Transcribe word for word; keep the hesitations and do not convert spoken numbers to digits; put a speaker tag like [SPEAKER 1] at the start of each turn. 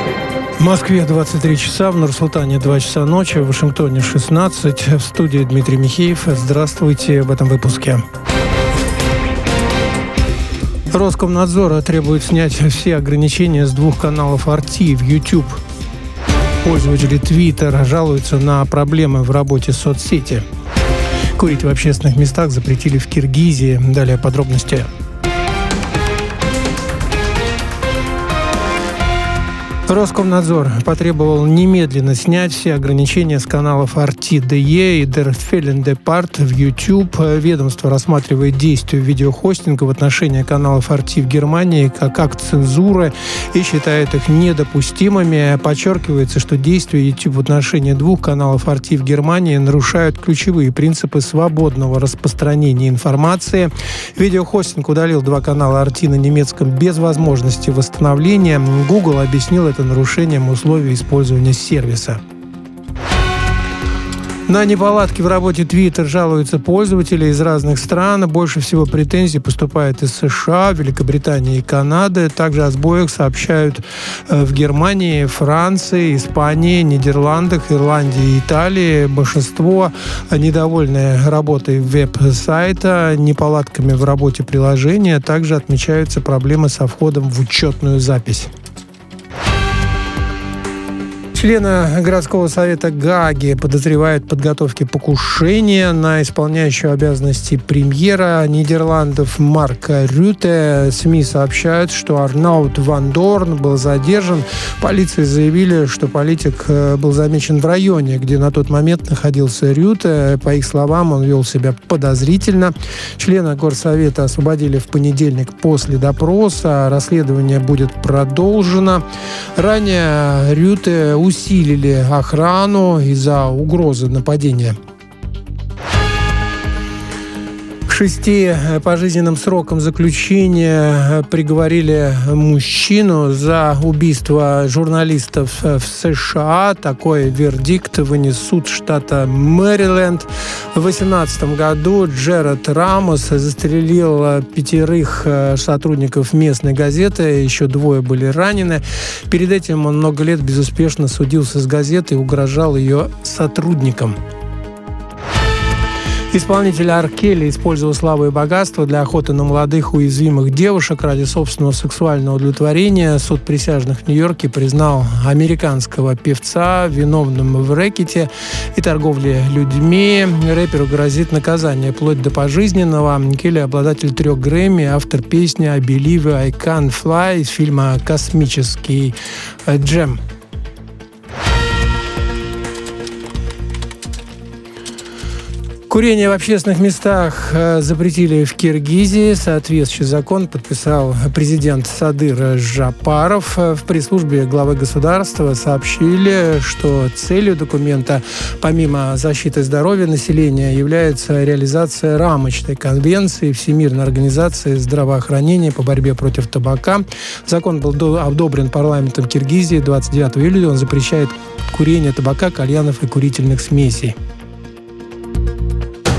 [SPEAKER 1] В Москве двадцать три часа, в Нур-Султане два часа ночи, в Вашингтоне шестнадцать. В студии Дмитрий Михеев. Здравствуйте в этом выпуске. Роскомнадзор требует снять все ограничения с двух каналов ар ти в YouTube. Пользователи Twitter жалуются на проблемы в работе соцсети. Курить в общественных местах запретили в Киргизии. Далее подробности. Роскомнадзор потребовал немедленно снять все ограничения с каналов ар ти ди и и Der Fehlende Part в YouTube. Ведомство рассматривает действия видеохостинга в отношении каналов ар ти в Германии как акт цензуры и считает их недопустимыми. Подчеркивается, что действия YouTube в отношении двух каналов ар ти в Германии нарушают ключевые принципы свободного распространения информации. Видеохостинг удалил два канала ар ти на немецком без возможности восстановления. Google объяснил это нарушением условий использования сервиса. На неполадки в работе Twitter жалуются пользователи из разных стран. Больше всего претензий поступает из США, Великобритании и Канады. Также о сбоях сообщают в Германии, Франции, Испании, Нидерландах, Ирландии и Италии. Большинство недовольны работой веб-сайта, неполадками в работе приложения. Также отмечаются проблемы со входом в учетную запись. Члена городского совета Гааги подозревают в подготовке покушения на исполняющего обязанности премьера Нидерландов Марка Рюте. СМИ сообщают, что Арнаут ван Дорн был задержан. Полиции заявили, что политик был замечен в районе, где на тот момент находился Рюте. По их словам, он вел себя подозрительно. Члена горсовета освободили в понедельник после допроса. Расследование будет продолжено. Ранее Рюте усилили охрану из-за угрозы нападения. К шести пожизненным срокам заключения приговорили мужчину за убийство журналистов в США. Такой вердикт вынес суд штата Мэриленд. В две тысячи восемнадцатом году Джеред Рамос застрелил пятерых сотрудников местной газеты. Еще двое были ранены. Перед этим он много лет безуспешно судился с газетой и угрожал ее сотрудникам. Исполнитель Ар Келли использовал славу и богатство для охоты на молодых уязвимых девушек ради собственного сексуального удовлетворения. Суд присяжных в Нью-Йорке признал американского певца виновным в рэкете и торговле людьми. Рэперу грозит наказание вплоть до пожизненного. Келли — обладатель трех Грэмми, автор песни «I Believe I Can Fly» из фильма «Космический джем». Курение в общественных местах запретили в Киргизии. Соответствующий закон подписал президент Садыр Жапаров. В пресс-службе главы государства сообщили, что целью документа, помимо защиты здоровья населения, является реализация рамочной конвенции Всемирной организации здравоохранения по борьбе против табака. Закон был одобрен парламентом Киргизии двадцать девятого июля. Он запрещает курение табака, кальянов и курительных смесей.